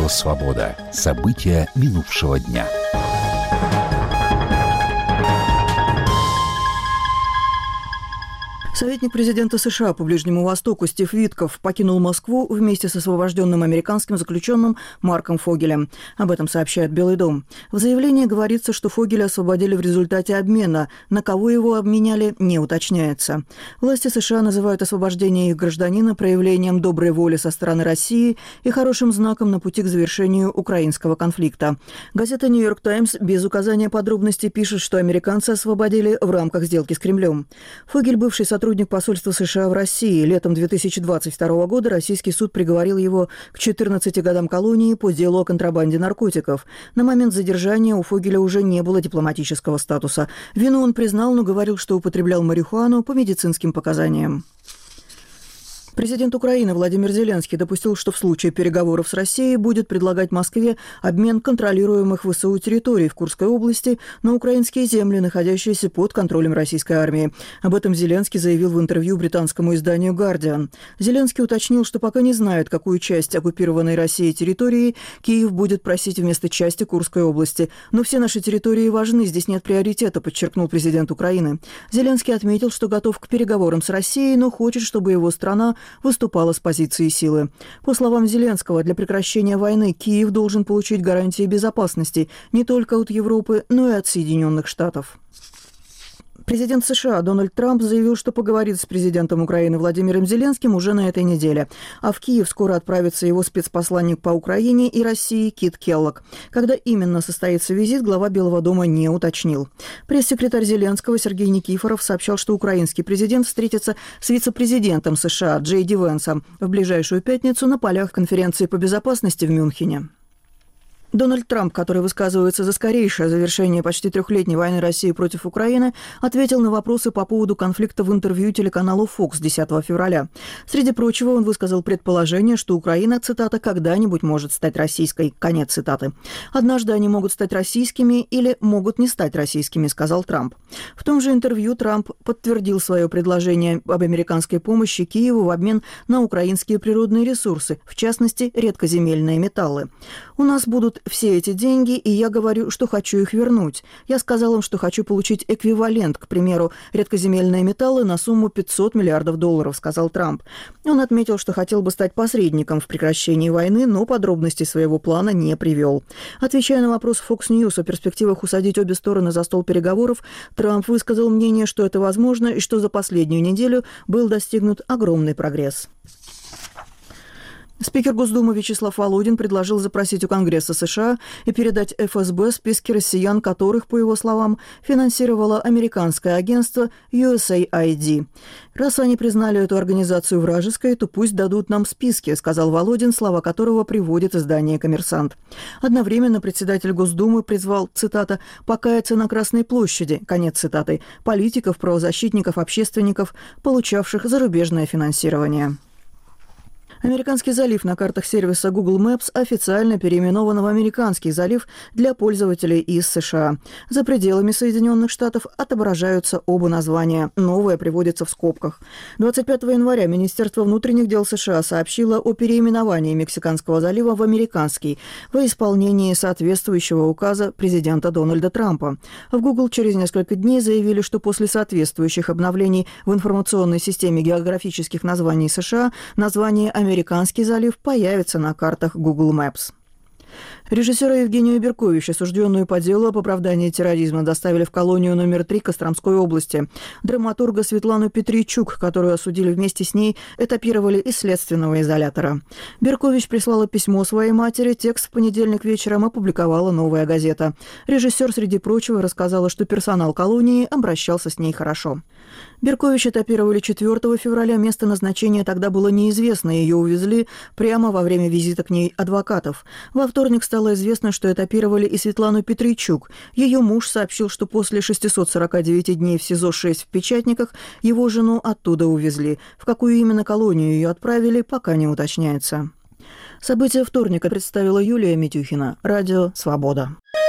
Радио «Свобода». События минувшего дня. Советник президента США по Ближнему Востоку Стив Витков покинул Москву вместе с освобожденным американским заключенным Марком Фогелем. Об этом сообщает Белый дом. В заявлении говорится, что Фогеля освободили в результате обмена. На кого его обменяли, не уточняется. Власти США называют освобождение их гражданина проявлением доброй воли со стороны России и хорошим знаком на пути к завершению украинского конфликта. Газета «Нью-Йорк Таймс» без указания подробностей пишет, что американцы освободили в рамках сделки с Кремлем. Фогель, бывший сотрудник посольства США в России. Летом 2022 года российский суд приговорил его к 14 годам колонии по делу о контрабанде наркотиков. На момент задержания у Фогеля уже не было дипломатического статуса. Вину он признал, но говорил, что употреблял марихуану по медицинским показаниям. Президент Украины Владимир Зеленский допустил, что в случае переговоров с Россией будет предлагать Москве обмен контролируемых ВСУ территорий в Курской области на украинские земли, находящиеся под контролем российской армии. Об этом Зеленский заявил в интервью британскому изданию «Гардиан». Зеленский уточнил, что пока не знает, какую часть оккупированной Россией территории Киев будет просить вместо части Курской области. «Но все наши территории важны, здесь нет приоритета», подчеркнул президент Украины. Зеленский отметил, что готов к переговорам с Россией, но хочет, чтобы его страна выступала с позиции силы. По словам Зеленского, для прекращения войны Киев должен получить гарантии безопасности не только от Европы, но и от Соединенных Штатов. Президент США Дональд Трамп заявил, что поговорит с президентом Украины Владимиром Зеленским уже на этой неделе. А в Киев скоро отправится его спецпосланник по Украине и России Кит Келлог. Когда именно состоится визит, глава Белого дома не уточнил. Пресс-секретарь Зеленского Сергей Никифоров сообщал, что украинский президент встретится с вице-президентом США Джей Ди Венсом в ближайшую пятницу на полях конференции по безопасности в Мюнхене. Дональд Трамп, который высказывается за скорейшее завершение почти трехлетней войны России против Украины, ответил на вопросы по поводу конфликта в интервью телеканалу Fox 10 февраля. Среди прочего, он высказал предположение, что Украина, цитата, «когда-нибудь может стать российской». Конец цитаты. «Однажды они могут стать российскими или могут не стать российскими», сказал Трамп. В том же интервью Трамп подтвердил свое предложение об американской помощи Киеву в обмен на украинские природные ресурсы, в частности, редкоземельные металлы. «У нас будут все эти деньги, и я говорю, что хочу их вернуть. Я сказал им, что хочу получить эквивалент, к примеру, редкоземельные металлы на сумму $500 миллиардов», сказал Трамп. Он отметил, что хотел бы стать посредником в прекращении войны, но подробностей своего плана не привел. Отвечая на вопрос Fox News о перспективах усадить обе стороны за стол переговоров, Трамп высказал мнение, что это возможно и что за последнюю неделю был достигнут огромный прогресс. Спикер Госдумы Вячеслав Володин предложил запросить у Конгресса США и передать ФСБ списки россиян, которых, по его словам, финансировало американское агентство USAID. «Раз они признали эту организацию вражеской, то пусть дадут нам списки», сказал Володин, слова которого приводит издание «Коммерсант». Одновременно председатель Госдумы призвал, цитата, «покаяться на Красной площади», конец цитаты, политиков, правозащитников, общественников, получавших зарубежное финансирование. Американский залив на картах сервиса Google Maps официально переименован в Американский залив для пользователей из США. За пределами Соединенных Штатов отображаются оба названия. Новое приводится в скобках. 25 января Министерство внутренних дел США сообщило о переименовании Мексиканского залива в Американский во исполнении соответствующего указа президента Дональда Трампа. В Google через несколько дней заявили, что после соответствующих обновлений в информационной системе географических названий США название «Американский залив» появится на картах Google Maps. Режиссера Евгению Беркович, осужденную по делу об оправдании терроризма, доставили в колонию номер 3 Костромской области. Драматурга Светлану Петричук, которую осудили вместе с ней, этапировали из следственного изолятора. Беркович прислала письмо своей матери, текст в понедельник вечером опубликовала «Новая газета». Режиссер, среди прочего, рассказала, что персонал колонии обращался с ней хорошо. Беркович этапировали 4 февраля, место назначения тогда было неизвестно, ее увезли прямо во время визита к ней адвокатов. Во вторник стало известно, что этапировали и Светлану Петричук. Ее муж сообщил, что после 649 дней в СИЗО-6 в Печатниках его жену оттуда увезли. В какую именно колонию ее отправили, пока не уточняется. События вторника представила Юлия Митюхина. Радио «Свобода».